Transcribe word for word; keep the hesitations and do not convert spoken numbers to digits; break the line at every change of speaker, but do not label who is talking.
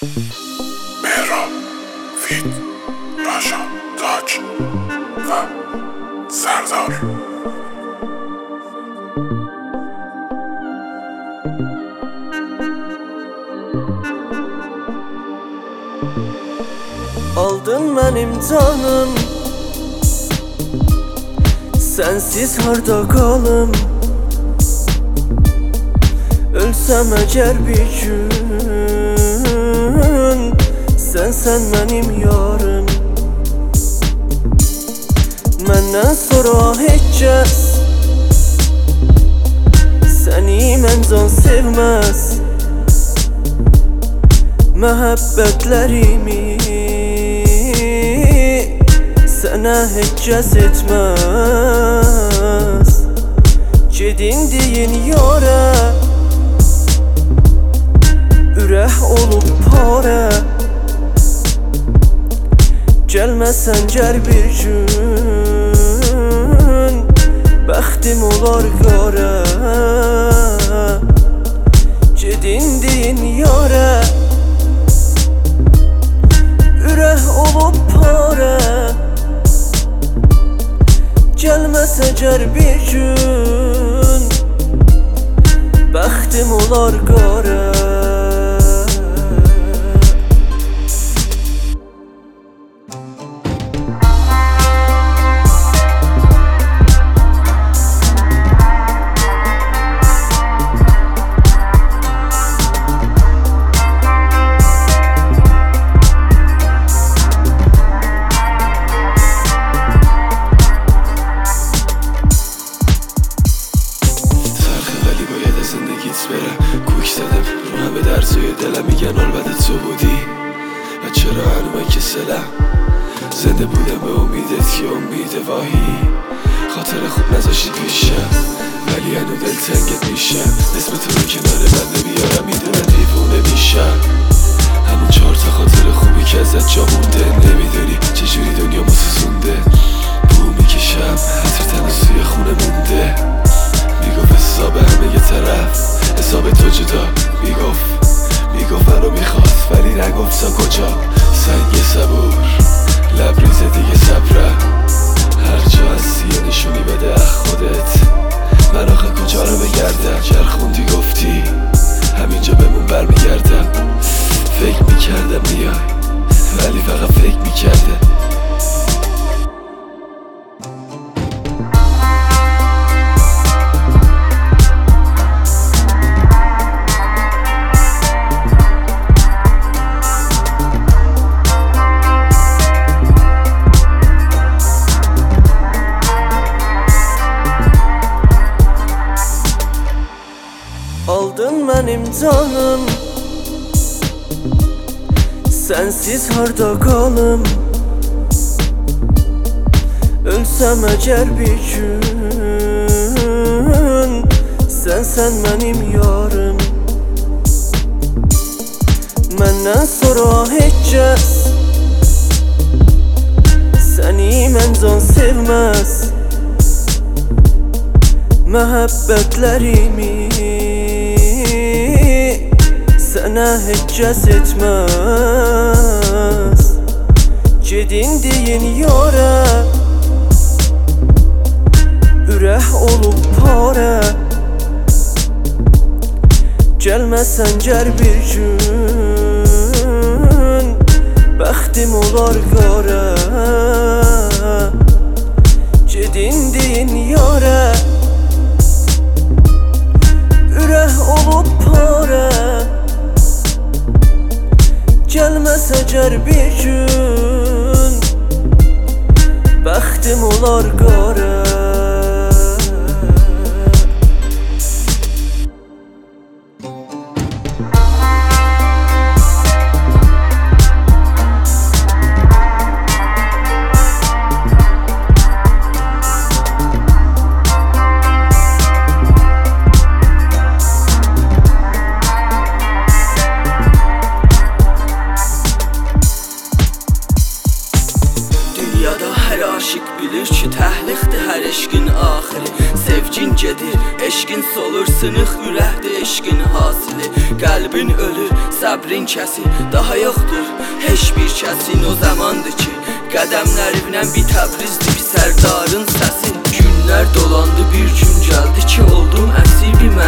مهراب، فید، راشا، تاج و سردار.
Aldın benim canım, sensiz harda kalım. Ölsem eğer bir gün, sen sen benim yarım. Menden sonra hiç kes seni men can sevmez. Məhəbbətlərimi sənə heç kəs etməz. Gedin deyin yara, ürək olub para. Gəlməsən gəl bir gün, bəxtim olar qara. Gedin deyin yara, ürək olub para. Gəlməsə gəl bir gün, bəxtim olar qara.
برم کوک زدم رو همه درسای دلم، میگن البته تو بودی و چرا هنومه که سلم زنده بودم به امیدت که امید واهی خاطر خوب نذاشتی پیشم، ولی هنو دل تنگت میشم. اسم تو رو کنار من نمیارم، میدونم دیوونه میشم. همون چهار تا خاطر خوبی که ازت جا مونده، نمیدونی چجوری دنیا موسوزونده. بو میکشم حتی تناسوی خونه مونده، میگفت حساب همه یه طرف حساب تو جدا. میگفت میگفت منو میخواد ولی نگفت تا کجا. سنگ صبور لبریز دیگه صبرم، هر جا هستی یه نشونی بده اخ خودت. من آخه کجا رو بگردم؟ گر خوندی گفتی همینجا بمون برمیگردم. فکر میکردم میای ولی فقط فکر میکردم.
Aldın benim canım, sensiz harda kalım. Ölsem eğer bir gün, sen sen benim yarım. Menden sonra hiç kes seni men can sevmez. Məhəbbətlərimi sənə heç kəs etməz. Gedin deyin yara, ürək olub para. Gəlməsən gəl bir gün, bəxtim olar qara. Gedin deyin yara, ürək olub para. Gəlməsə gəl bir gün, bəxtim olar qara.
Dünyada hər aşiq bilir ki, təhliqdir
qəhdi eşqin hasili. Qəlbin ölür, səbrin kəsir, daha yoxdur heç bir kəsin. O zamandır ki qədəmlərimlə bir Təbrizdir bir sərdarın səsi. Günlər dolandı, bir gün gəldi ki oldum əsir bir